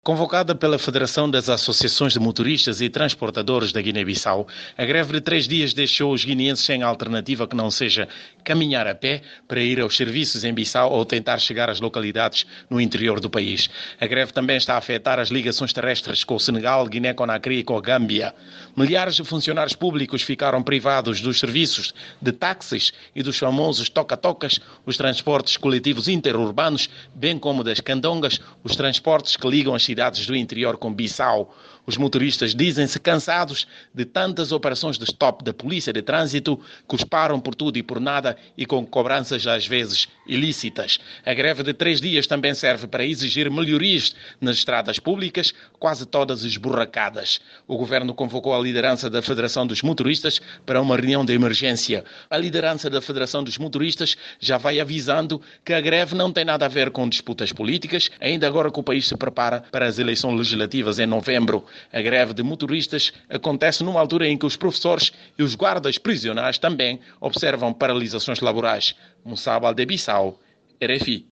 Convocada pela Federação das Associações de Motoristas e Transportadores da Guiné-Bissau, a greve de 3 dias deixou os guineenses sem alternativa que não seja caminhar a pé para ir aos serviços em Bissau ou tentar chegar às localidades no interior do país. A greve também está a afetar as ligações terrestres com o Senegal, Guiné-Conakry e com a Gâmbia. Milhares de funcionários públicos ficaram privados dos serviços de táxis e dos famosos toca-tocas, os transportes coletivos interurbanos, bem como das candongas, os transportes que ligam as cidades do interior com Bissau. Os motoristas dizem-se cansados de tantas operações de stop da polícia de trânsito que os param por tudo e por nada e com cobranças às vezes ilícitas. A greve de 3 dias também serve para exigir melhorias nas estradas públicas, quase todas esburracadas. O governo convocou a liderança da Federação dos Motoristas para uma reunião de emergência. A liderança da Federação dos Motoristas já vai avisando que a greve não tem nada a ver com disputas políticas, ainda agora que o país se prepara para as eleições legislativas em novembro. A greve de motoristas acontece numa altura em que os professores e os guardas prisionais também observam paralisações laborais. Moussa Baldé Bissau, RFI.